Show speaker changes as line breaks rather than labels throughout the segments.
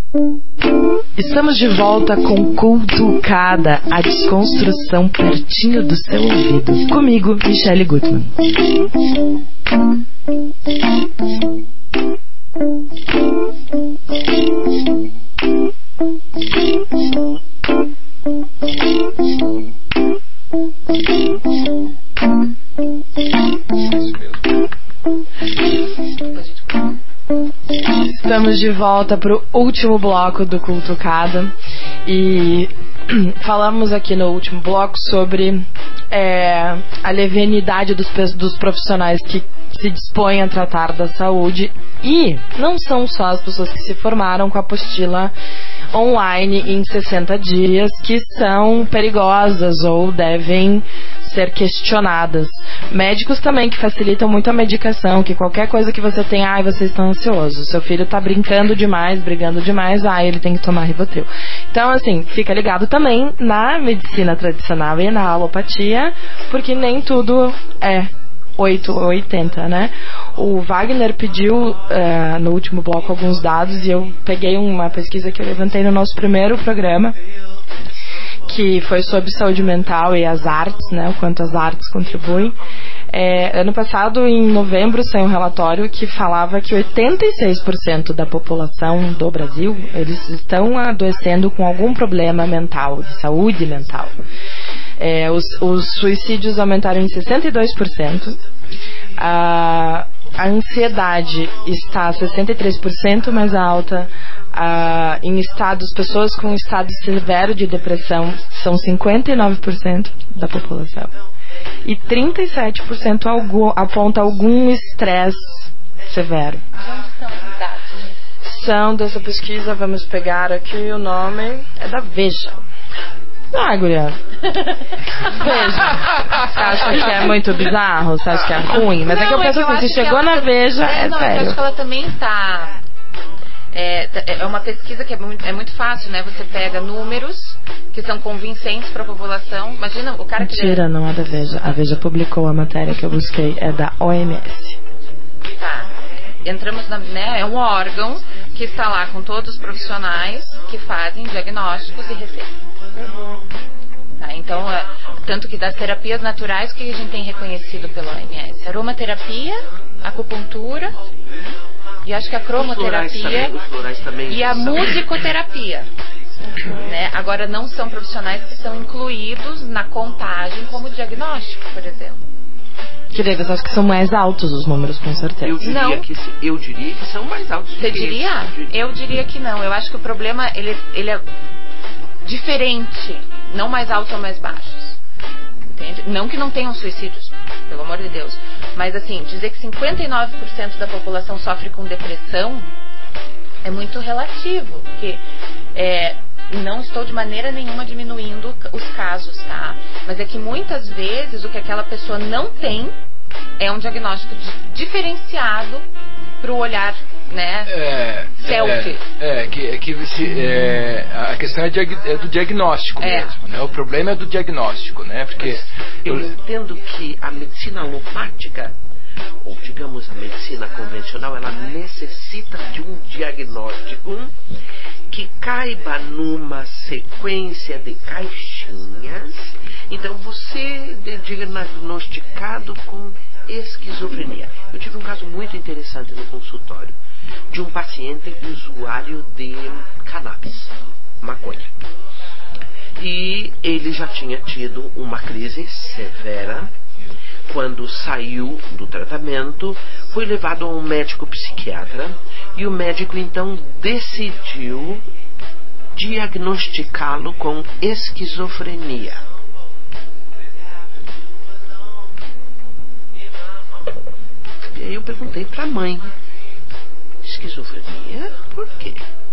Estamos de volta com Cultucada, a desconstrução pertinho do seu ouvido. Comigo, Michele Gutmann. Estamos de volta para o último bloco do Cultucada e falamos aqui no último bloco sobre a levianidade dos profissionais que se dispõem a tratar da saúde, e não são só as pessoas que se formaram com a apostila online em 60 dias que são perigosas ou devem ser questionadas. Médicos também que facilitam muito a medicação, que qualquer coisa que você tem, você está ansioso, seu filho está brincando demais, brigando demais, ele tem que tomar Rivotril. Então, assim, fica ligado também na medicina tradicional e na alopatia, porque nem tudo é 8 ou 80, né? O Wagner pediu no último bloco alguns dados e eu peguei uma pesquisa que eu levantei no nosso primeiro programa, que foi sobre saúde mental e as artes, né? O quanto as artes contribuem. Ano passado, em novembro, saiu um relatório que falava que 86% da população do Brasil, eles estão adoecendo com algum problema mental, de saúde mental. Os suicídios aumentaram em 62%. A ansiedade está 63% mais alta. Em pessoas com estado severo de depressão são 59% da população. E 37% aponta algum estresse severo.
De onde são os dados?
São dessa pesquisa, vamos pegar aqui o nome, é da Veja. Guria. Veja. Você acha que é muito bizarro? Você acha que é ruim? Mas que eu penso assim, se chegou na Veja, sério.
Eu acho que ela também está... É uma pesquisa que é muito fácil, né? Você pega números que são convincentes para a população. Imagina o cara que...
Mentira, não é da Veja. A Veja publicou a matéria que eu busquei. É da OMS.
Tá. Entramos é um órgão que está lá com todos os profissionais que fazem diagnósticos e receitas. Tá, então, tanto que das terapias naturais, que a gente tem reconhecido pela OMS? Aromaterapia, acupuntura... E acho que a cromoterapia também, e a musicoterapia, né? Agora não são profissionais que são incluídos na contagem como diagnóstico, por exemplo.
Queria você acha que são mais altos os números, com certeza.
Eu diria que são mais altos.
Você diria? Eu diria que não. Eu acho que o problema ele é diferente, não mais altos ou mais baixos. Entende? Não que não tenham suicídios, pelo amor de Deus. Mas assim, dizer que 59% da população sofre com depressão é muito relativo. Porque não estou de maneira nenhuma diminuindo os casos, tá? Mas é que muitas vezes o que aquela pessoa não tem é um diagnóstico diferenciado para o olhar, né? Selfie.
A questão é do diagnóstico mesmo, né? O problema é do diagnóstico, né? Porque
eu entendo que a medicina alopática, ou digamos a medicina convencional, ela necessita de um diagnóstico que caiba numa sequência de caixinhas. Então você é diagnosticado com esquizofrenia. Eu tive um caso muito interessante no consultório de um paciente usuário de cannabis, maconha. E ele já tinha tido uma crise severa. Quando saiu do tratamento, foi levado a um médico psiquiatra e o médico então decidiu diagnosticá-lo com esquizofrenia. E aí eu perguntei para a mãe: esquizofrenia? Por quê?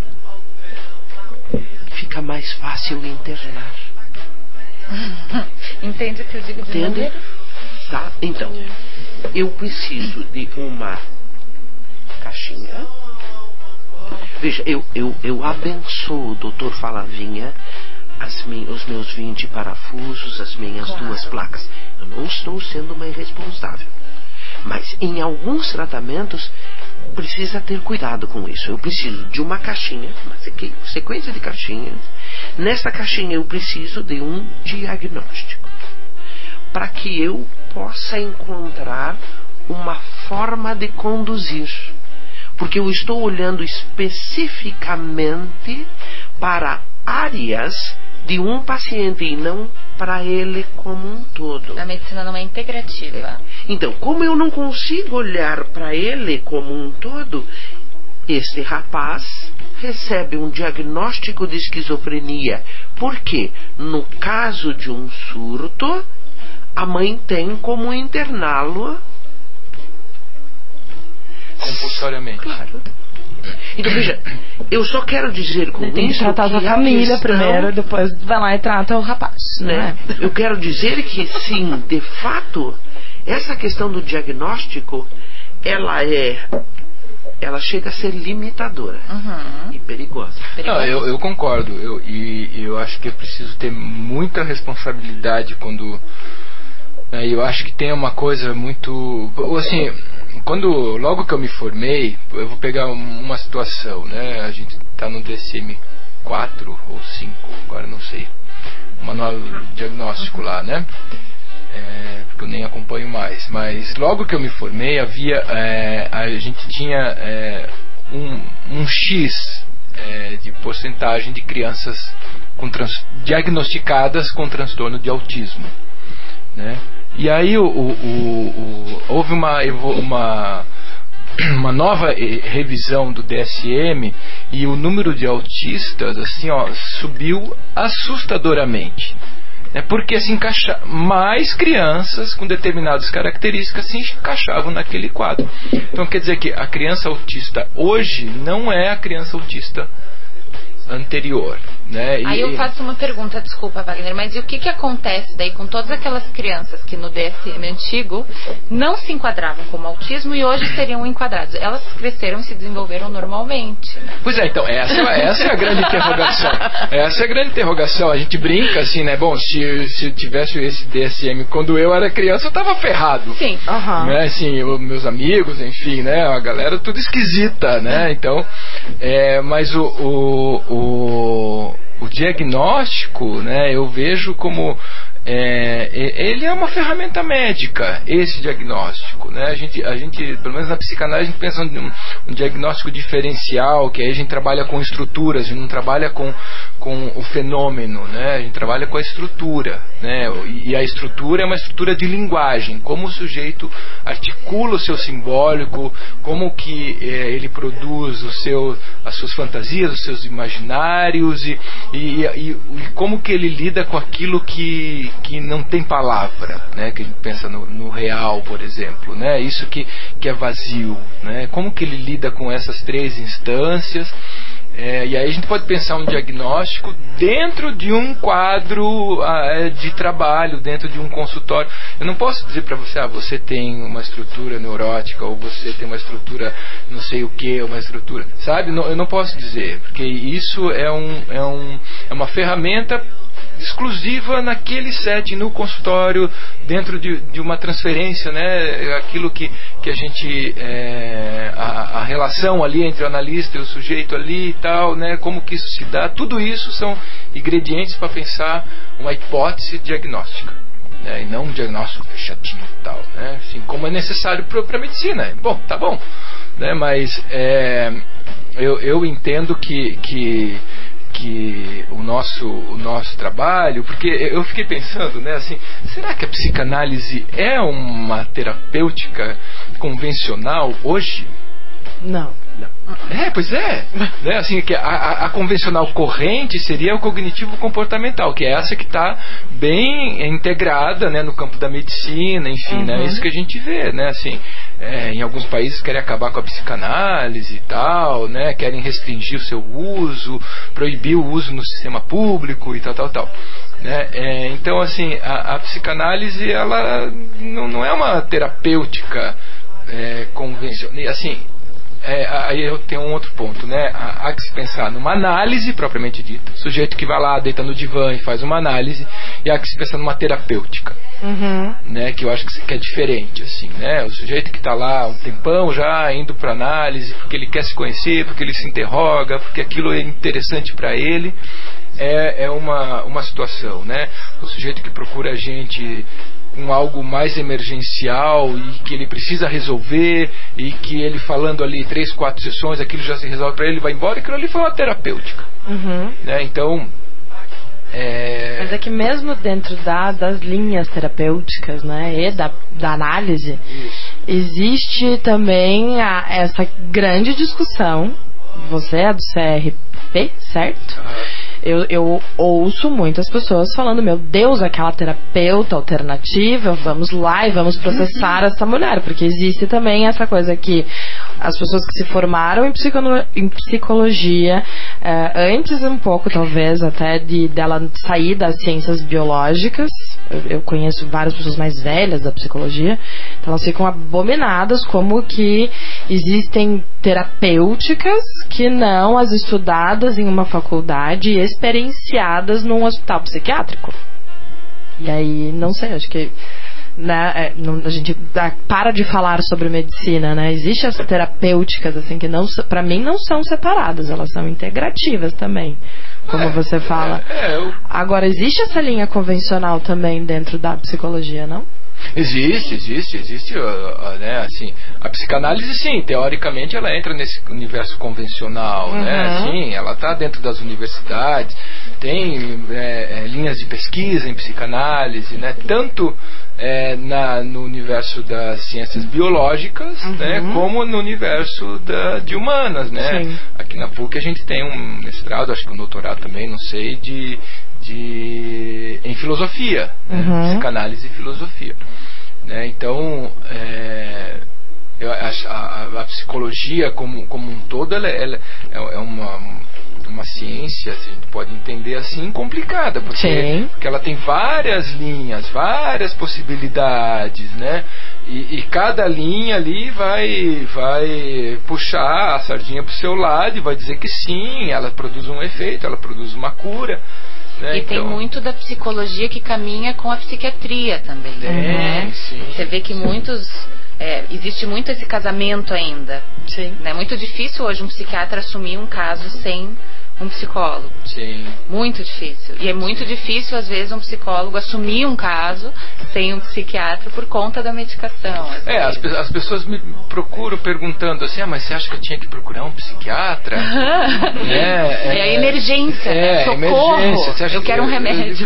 Fica mais fácil internar.
Entende o que eu digo de número?
Tá, então, eu preciso de uma caixinha. Veja, eu abençoo o doutor Falavinha, os meus 20 parafusos, as minhas 2 placas. Eu não estou sendo uma irresponsável. Mas em alguns tratamentos precisa ter cuidado com isso. Eu preciso de uma caixinha, uma sequência de caixinhas. Nessa caixinha eu preciso de um diagnóstico, para que eu possa encontrar uma forma de conduzir, porque eu estou olhando especificamente para áreas de um paciente e não para ele como um todo.
A medicina não é integrativa.
Então, como eu não consigo olhar para ele como um todo, este rapaz recebe um diagnóstico de esquizofrenia, porque no caso de um surto, a mãe tem como interná-lo
compulsoriamente.
Claro. Então veja, eu só quero dizer com isso
tem que tratar da família primeiro, depois vai lá e trata o rapaz, né?
Eu quero dizer que sim, de fato, essa questão do diagnóstico, ela chega a ser limitadora e perigosa.
Não, eu concordo. Eu acho que é preciso ter muita responsabilidade quando... eu acho que tem uma coisa muito... Assim, logo que eu me formei, eu vou pegar uma situação, né? A gente está no DSM 4 ou 5, agora não sei. O manual diagnóstico lá, né? Porque eu nem acompanho mais. Mas logo que eu me formei, a gente tinha um X de porcentagem de crianças diagnosticadas com transtorno de autismo, né? E aí houve uma nova revisão do DSM e o número de autistas assim, subiu assustadoramente. Porque se mais crianças com determinadas características se encaixavam naquele quadro. Então quer dizer que a criança autista hoje não é a criança autista anterior, né?
Aí eu faço uma pergunta, desculpa, Wagner, mas e o que acontece daí com todas aquelas crianças que no DSM antigo não se enquadravam como autismo e hoje seriam enquadradas? Elas cresceram e se desenvolveram normalmente, né?
Pois é, então, essa é a grande interrogação. Essa é a grande interrogação. A gente brinca assim, né? Bom, se eu tivesse esse DSM quando eu era criança, eu tava ferrado.
Sim.
Né? Assim, meus amigos, enfim, né? A galera tudo esquisita, né? Então, mas o diagnóstico, né, eu vejo como ele é uma ferramenta médica, esse diagnóstico, né? A gente, pelo menos na psicanálise, a gente pensa em um diagnóstico diferencial, que aí a gente trabalha com estruturas, a gente não trabalha com o fenômeno, né? A gente trabalha com a estrutura, né? E a estrutura é uma estrutura de linguagem, como o sujeito articula o seu simbólico, como que ele produz as suas fantasias, os seus imaginários e como que ele lida com aquilo que não tem palavra, né? Que a gente pensa no real, por exemplo, né? Isso que é vazio, né? Como que ele lida com essas três instâncias? E aí a gente pode pensar um diagnóstico dentro de um quadro de trabalho, dentro de um consultório. Eu não posso dizer para você, você tem uma estrutura neurótica, ou você tem uma estrutura não sei o que, uma estrutura, sabe? Eu não posso dizer, porque isso é uma ferramenta exclusiva naquele setting, no consultório, dentro de uma transferência, né? Aquilo que a gente a relação ali entre o analista e o sujeito ali e tal, né? Como que isso se dá, tudo isso são ingredientes para pensar uma hipótese diagnóstica, né? E não um diagnóstico fechadinho e tal, né? Assim, como é necessário para a medicina. Bom, tá bom, né? Mas eu entendo que o nosso trabalho, porque eu fiquei pensando, né, assim, será que a psicanálise é uma terapêutica convencional hoje?
Não.
Pois é, né, assim, que a convencional corrente seria o cognitivo-comportamental, que é essa que está bem integrada, né, no campo da medicina, enfim, né, isso que a gente vê, né, assim, em alguns países querem acabar com a psicanálise e tal, né, querem restringir o seu uso, proibir o uso no sistema público e tal, né, então, assim, a psicanálise, ela não é uma terapêutica convencional, assim. Aí eu tenho um outro ponto, né? Há que se pensar numa análise propriamente dita, sujeito que vai lá, deita no divã e faz uma análise, e há que se pensar numa terapêutica, né? Que eu acho que é diferente, assim, né? O sujeito que está lá um tempão já indo para análise, porque ele quer se conhecer, porque ele se interroga, porque aquilo é interessante para ele, é uma situação, né? O sujeito que procura a gente com algo mais emergencial e que ele precisa resolver, e que ele falando ali 3, 4 sessões, aquilo já se resolve para ele, vai embora, e aquilo ali foi uma terapêutica, né? Então
mas é que mesmo dentro das linhas terapêuticas, né, e da análise, existe também essa grande discussão. Você é do CRP, certo? Eu ouço muitas pessoas falando, meu Deus, aquela terapeuta alternativa, vamos lá e vamos processar essa mulher, porque existe também essa coisa que as pessoas que se formaram em psicologia, antes um pouco talvez até dela sair das ciências biológicas, eu conheço várias pessoas mais velhas da psicologia, então elas ficam abominadas como que existem terapêuticas que não as estudadas em uma faculdade e experienciadas num hospital psiquiátrico. E aí, não sei, acho que né, a gente para de falar sobre medicina, né? Existem as terapêuticas assim que não, para mim não são separadas, elas são integrativas também, como você fala. Agora, existe essa linha convencional também dentro da psicologia, não?
Existe, né, assim, a psicanálise, sim, teoricamente ela entra nesse universo convencional, né, sim, ela está dentro das universidades, tem linhas de pesquisa em psicanálise, né, tanto no universo das ciências biológicas, né, como no universo de humanas, né. Sim. Aqui na PUC a gente tem um mestrado, acho que um doutorado também, não sei, em filosofia, né? Psicanálise e filosofia, né? Então a psicologia como um todo ela é uma ciência, assim, a gente pode entender assim, complicada, porque ela tem várias linhas, várias possibilidades, né? E cada linha ali vai puxar a sardinha para o seu lado e vai dizer que sim, ela produz um efeito, ela produz uma cura.
E então, tem muito da psicologia que caminha com a psiquiatria também.
Sim.
Você vê que existe muito esse casamento ainda.
Sim.
É muito difícil hoje um psiquiatra assumir um caso sem um psicólogo.
Sim.
Muito difícil. E é muito difícil, às vezes, um psicólogo assumir um caso sem um psiquiatra por conta da medicação.
As pessoas me procuram perguntando assim, mas você acha que eu tinha que procurar um psiquiatra?
É a emergência, né? Socorro,
emergência.
Eu quero um remédio.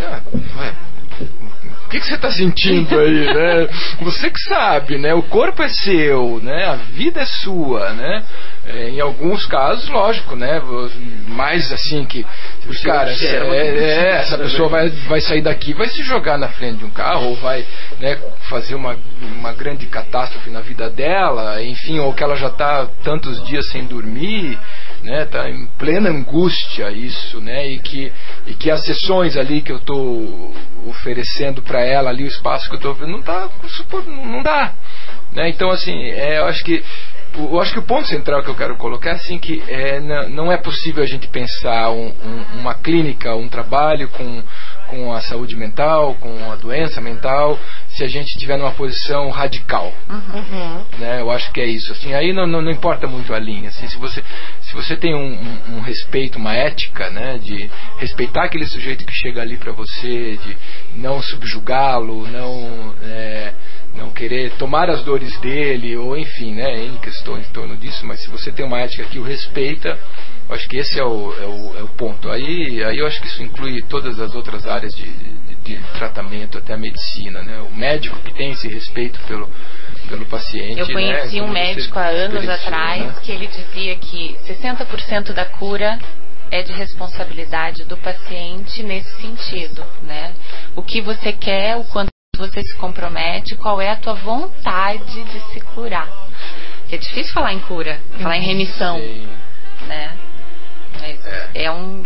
O que você está sentindo aí, né? Você que sabe, né? O corpo é seu, né? A vida é sua, né? Em alguns casos, lógico, né? Mais assim que, cara, essa pessoa vai sair daqui, vai se jogar na frente de um carro, ou vai, né, fazer uma grande catástrofe na vida dela, enfim, ou que ela já está tantos dias sem dormir, né? Tá em plena angústia isso, né? E que as sessões ali que eu estou oferecendo para ela ali, o espaço que eu estou oferecendo, não dá, né? Então assim, eu acho que o ponto central que eu quero colocar é assim, que não é possível a gente pensar uma clínica, um trabalho com a saúde mental, com a doença mental, se a gente estiver numa posição radical, né? Eu acho que é isso, assim, aí não importa muito a linha, assim, se você tem um respeito, uma ética, né, de respeitar aquele sujeito que chega ali para você, de não subjugá-lo, não querer tomar as dores dele, ou enfim, né, N questões em torno disso, mas se você tem uma ética que o respeita, eu acho que esse é o ponto. Aí eu acho que isso inclui todas as outras áreas de tratamento, até a medicina, né? O médico que tem esse respeito pelo paciente.
Eu conheci um médico há anos atrás, que ele dizia que 60% da cura é de responsabilidade do paciente nesse sentido, né? O que você quer, o quanto você se compromete, qual é a tua vontade de se curar. É difícil falar em cura, falar em remissão, né? Mas é um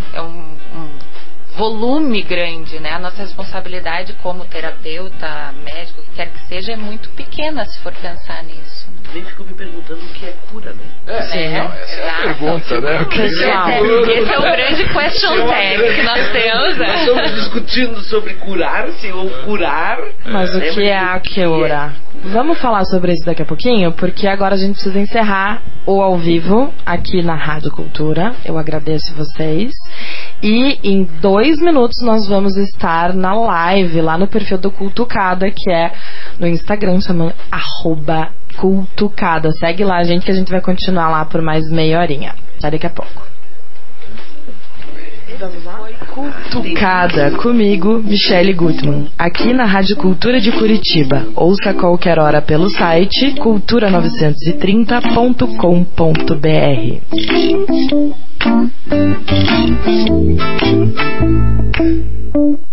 volume grande, né? A nossa responsabilidade como terapeuta, médico, o que quer que seja, é muito pequena se for pensar nisso, né?
também fico me perguntando o que é cura, né?
Essa é a pergunta, né?
Pessoal,
Esse é o grande question tag que nós temos, né?
Nós estamos discutindo sobre curar-se ou curar.
Mas o que é a cura? Vamos falar sobre isso daqui a pouquinho, porque agora a gente precisa encerrar o ao vivo aqui na Rádio Cultura. Eu agradeço vocês. E em 2 minutos nós vamos estar na live lá no perfil do Cultucada, que é no Instagram, chama @Cultucada. Segue lá, gente, que a gente vai continuar lá por mais meia horinha. Até daqui a pouco. Vamos lá? Cultucada, comigo, Michele Gutmann, aqui na Rádio Cultura de Curitiba. Ouça a qualquer hora pelo site cultura930.com.br.